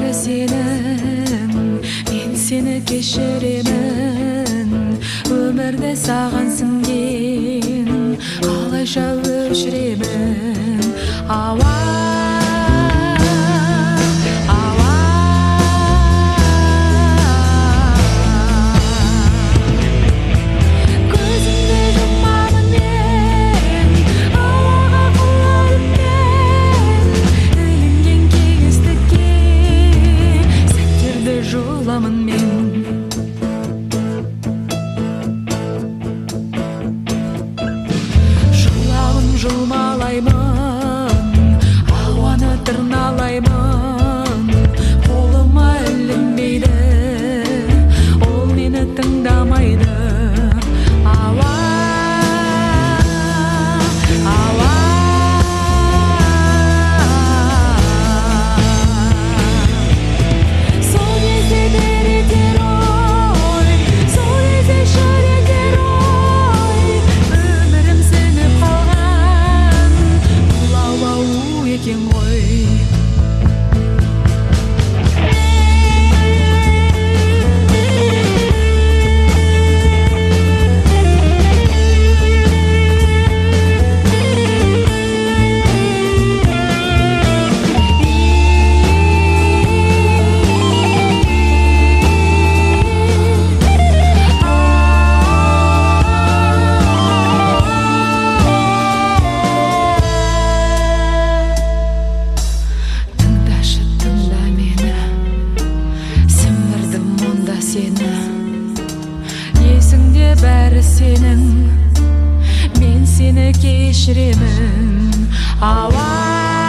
бәрі сенің, мен сені кешіремін. Өмірді саған сіңген, қалайша өшіремін. Ауа жұлмалаймын, ауаны тырналаймын, қолыма ілінбейді, ол мені тыңдамайды. Ауа, ауа, сол кезде беретер ой, сол кезде шыретер ой, өмірім сөніп қалған екен ғой. Есіңде бәрі сенің, мен сені кешіремін. Ауа